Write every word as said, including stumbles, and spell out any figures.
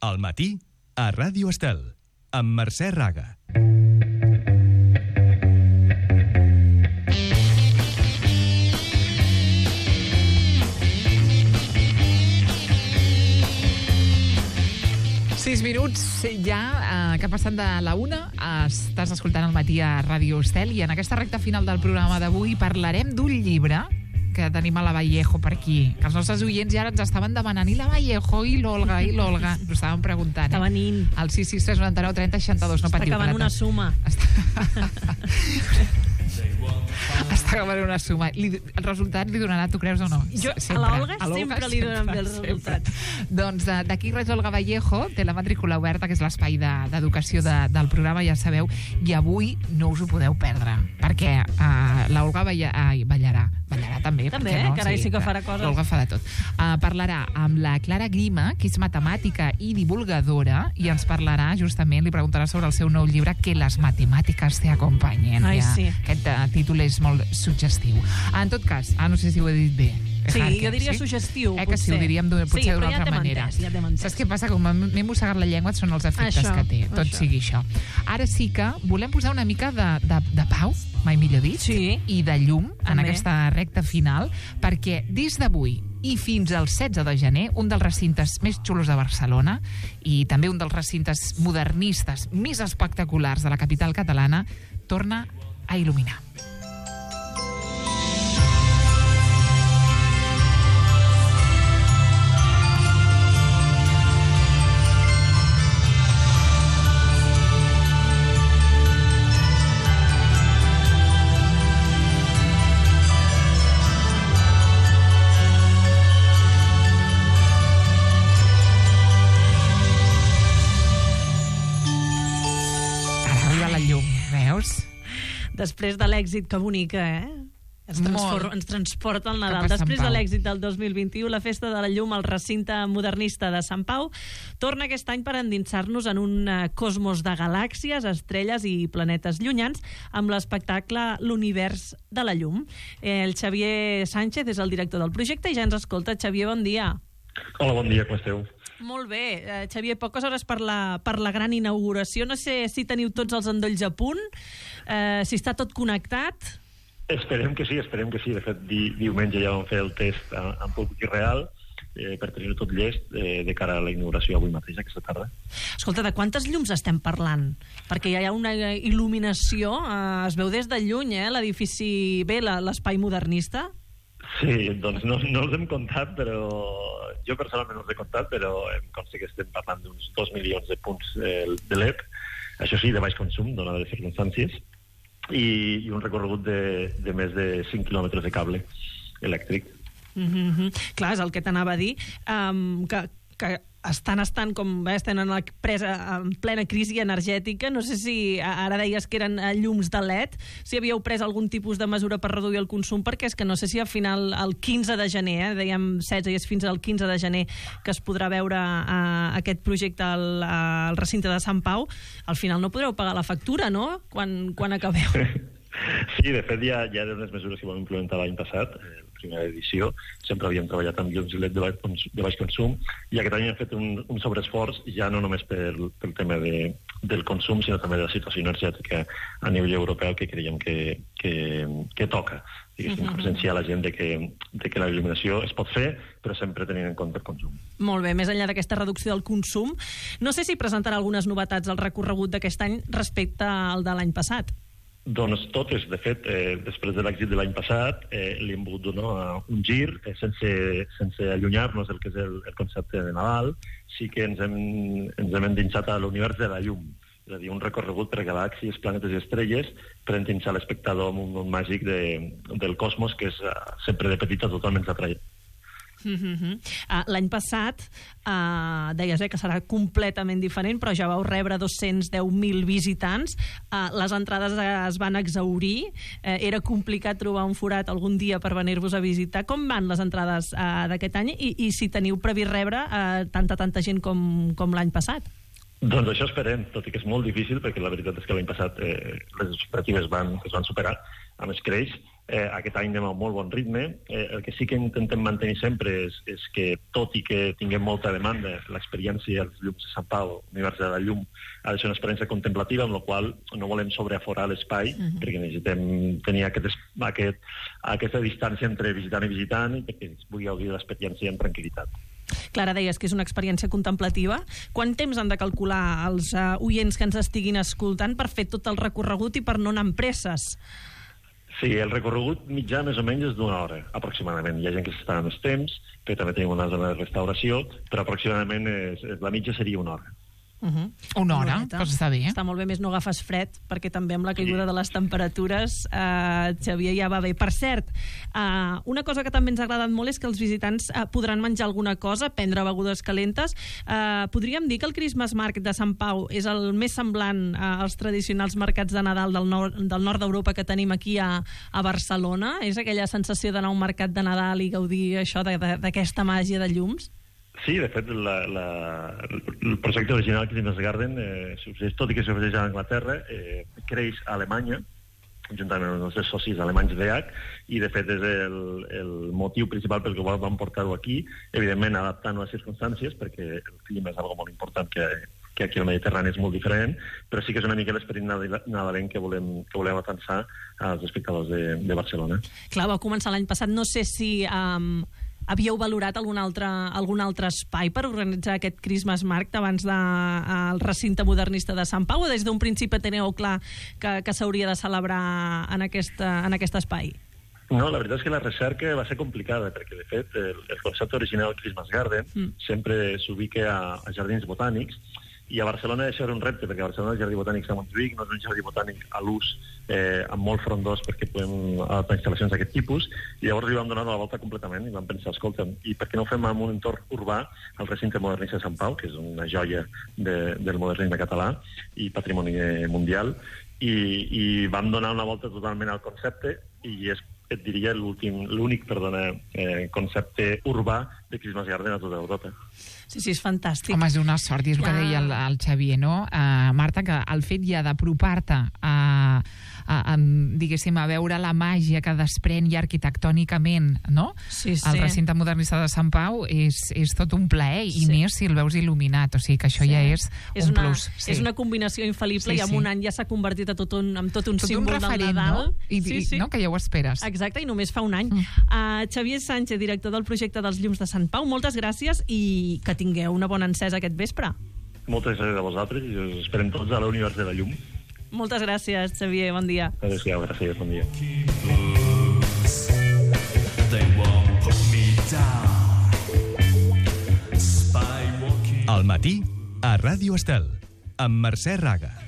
Al matí, a Ràdio Estel, amb Mercè Raga. Sis minuts ja, eh, que passen de la una, estàs escoltant el matí a Ràdio Estel i en aquesta recta final del programa d'avui parlarem d'un llibre que tenim a la Vallejo per aquí, que els nostres oients ja ens estaven demanant i la Vallejo, i l'Olga, i l'Olga, ens ho estàvem preguntant. Està venint. Al sis sis tres nou nou trenta seixanta dos, no Està patiu. acabant una suma. Està... Està acabant una suma. Li, el resultat li donarà, tu creus o no? Jo, sempre. a l'Olga sempre li donen bé el resultat. Doncs d'aquí res, Olga Vallejo té la matrícula oberta, que és l'espai d'educació de, del programa, ja sabeu, i avui no us ho podeu perdre, perquè uh, l'Olga balla, ai, ballarà, ballarà també. També, no? carai, sí, sí que farà coses. L'Olga fa de tot. Uh, parlarà amb la Clara Grima, que és matemàtica i divulgadora, i ens parlarà, justament, li preguntarà sobre el seu nou llibre, Que les matemàtiques te acompanyen. Ai, ja. sí. Aquest uh, títol és molt suggestiu. En tot cas, ah, no sé si ho he dit bé. Sí, Harker, jo diria sí? suggestiu, eh, que potser. sí, ho diríem d'una Sí, potser però d'una ja altra t'hem manera. entès, ja t'hem entès. Saps què passa? Com m'he mossegat la llengua, són els efectes Això, que té. Tot això. sigui això. Ara sí que volem posar una mica de, de, de pau, mai millor dit, Sí. i de llum en També. aquesta recta final, perquè des d'avui i fins al setze de gener, un dels recintes més xulos de Barcelona i també un dels recintes modernistes més espectaculars de la capital catalana torna a il·luminar. Després de l'èxit, que bonica, eh? Ens, transforma, ens transporta al Nadal. Després de l'èxit del dos mil vint-i-u, la Festa de la Llum al recinte modernista de Sant Pau torna aquest any per endinsar-nos en un cosmos de galàxies, estrelles i planetes llunyans amb l'espectacle L'Univers de la Llum. El Xavier Sánchez és el director del projecte i ja ens escolta. Xavier, bon dia. Hola, bon dia, com esteu? Molt bé. Uh, Xavier, poques hores per la, per la gran inauguració. No sé si teniu tots els endolls a punt, uh, si està tot connectat. Esperem que sí, esperem que sí. De fet, di, diumenge ja vam fer el test en públic i real eh, per tenir-ho tot llest eh, de cara a la inauguració avui mateix, aquesta tarda. Escolta, de quantes llums estem parlant? Perquè ja hi ha una il·luminació, uh, es veu des de lluny, eh, l'edifici, bé, l'espai modernista. Sí, doncs no, no els hem comptat, però jo personalment els he comptat, però em consta que estem parlant d'uns dos milions de punts eh, de L E D, això sí, de baix consum, donades les circumstàncies, i, i un recorregut de, de més de cinc quilòmetres de cable elèctric. Mm-hmm. Clar, és el que t'anava a dir, um, que, que estan, estan com bé, estan en, la presa, en plena crisi energètica. No sé si ara deies que eren llums de L E D, si havíeu pres algun tipus de mesura per reduir el consum, perquè és que no sé si al final el quinze de gener, eh, dèiem setze i és fins al quinze de gener que es podrà veure uh, aquest projecte al, al recinte de Sant Pau, al final no podreu pagar la factura, no?, quan, quan acabeu. Sí, de fet ja, ja eren les mesures que vam implementar l'any passat, eh, primera edició. Sempre havíem treballat amb llums L E D de baix, de baix consum, i aquest any hem fet un, un sobreesforç, ja no només pel, pel tema de, del consum, sinó també de la situació energètica a nivell europeu, que creiem que, que, que toca. Diguéssim, uh-huh. conscienciar la gent de que, de que la il·luminació es pot fer, però sempre tenint en compte el consum. Molt bé, més enllà d'aquesta reducció del consum, no sé si presentarà algunes novetats al recorregut d'aquest any respecte al de l'any passat. Doncs totes, de fet, eh, després de l'èxit de l'any passat, eh, li hem volgut donar un gir, eh, sense, sense allunyar-nos del que és el, el concepte de Nadal. Sí que ens hem, ens hem endinsat a l'univers de la llum, és a dir, un recorregut per galàxies, planetes i estrelles, per endinsar l'espectador en un món màgic de, del cosmos, que és, sempre de petita totalment atraient. Mm-hmm. uh, L'any passat uh, deies eh, que serà completament diferent, però ja vau rebre dos-cents deu mil visitants, uh, les entrades es van exhaurir, uh, era complicat trobar un forat algun dia per venir-vos a visitar. Com van les entrades uh, d'aquest any i, i si teniu previst rebre uh, tanta tanta gent com, com l'any passat? Doncs això esperem, tot i que és molt difícil, perquè la veritat és que l'any passat eh, les expectatives van, es van superar, a més creix. Eh, aquest any anem a molt bon ritme. Eh, el que sí que intentem mantenir sempre és, és que, tot i que tinguem molta demanda, l'experiència als llums de Sant Pau, l'univers de la llum, ha de ser una experiència contemplativa, amb la qual no volem sobreaforar l'espai, uh-huh. perquè necessitem tenir aquest, aquest, aquesta distància entre visitant i visitant i perquè es pugui gaudir de l'experiència amb tranquil·litat. Clara, deies que és una experiència contemplativa. Quant temps han de calcular els uh, oients que ens estiguin escoltant per fer tot el recorregut i per no anar amb presses? Sí, el recorregut mitjà més o menys és d'una hora, aproximadament. Hi ha gent que s'està més temps, però també tenim una zona de restauració, però aproximadament és, la mitja seria una hora. Uh-huh. Una hora, doncs està bé. Està molt bé, més no agafes fred, perquè també amb la caiguda de les temperatures, eh, Xavier, ja va bé. Per cert, eh, una cosa que també ens ha agradat molt és que els visitants eh, podran menjar alguna cosa, prendre begudes calentes. Eh, podríem dir que el Christmas Market de Sant Pau és el més semblant eh, als tradicionals mercats de Nadal del nord, del nord d'Europa que tenim aquí a, a Barcelona? És aquella sensació d'anar a un mercat de Nadal i gaudir això d'aquesta màgia de llums? Sí, de fet, la, la, el projecte original Christmas Garden, eh, tot i que s'ofereix a Anglaterra, eh, creix a Alemanya, juntament amb els nostres socis alemanys d'E H, i de fet és el, el motiu principal pel que vam portar-ho aquí, evidentment adaptant a les circumstàncies, perquè el clima és algo molt important que, que aquí al Mediterrani és molt diferent, però sí que és una mica l'esperit nadalenc que volem, que volem avançar als espectadors de, de Barcelona. Clar, va començar l'any passat, no sé si... Um... havíeu valorat algun altre, algun altre espai per organitzar aquest Christmas Market abans del de, recinte modernista de Sant Pau, o des d'un principi teniu clar que, que s'hauria de celebrar en, aquesta, en aquest espai? No, la veritat és que la recerca va ser complicada, perquè, de fet, el, el concepte original Christmas Garden mm. sempre s'ubica a, a jardins botànics, i a Barcelona això era un repte, perquè a Barcelona el jardí botànic està a Montjuïc, no és un jardí botànic a l'ús eh, amb molt frondós perquè podem adaptar instal·lacions d'aquest tipus, i llavors li vam donar la volta completament i vam pensar, escolta, i per què no ho fem en un entorn urbà, el recinte modernista de Sant Pau, que és una joia de, del modernisme català i patrimoni mundial, i, i vam donar una volta totalment al concepte, i és, et diria, l'únic, perdona, eh, concepte urbà de Christmas Garden a tota Europa. Sí, sí, és fantàstic. Home, és una sort, i és el que deia el, el Xavier, no? Uh, Marta, que el fet ja d'apropar-te a, a, a, diguéssim, a veure la màgia que desprèn ja arquitectònicament, no? Sí, sí. El recinte modernista de Sant Pau és, és tot un plaer, i sí. més si el veus il·luminat, o sigui que això sí. ja és, és un una, plus. Sí. És una combinació infal·lible, sí, i en sí. un any ja s'ha convertit a tot un, en tot un tot símbol un referent, del Nadal. No? I, sí, i, sí. no? Que ja ho esperes. Exacte, i només fa un any. Mm. Uh, Xavier Sánchez, director del projecte dels Llums de Sant Pau, moltes gràcies i que tingueu una bona encesa aquest vespre. Moltes gràcies a vosaltres i us esperem tots a l'univers de la llum. Moltes gràcies, Xavier, bon dia. Adéu-siau, gràcies, bon dia. Al matí, a Ràdio Estel, amb Mercè Raga.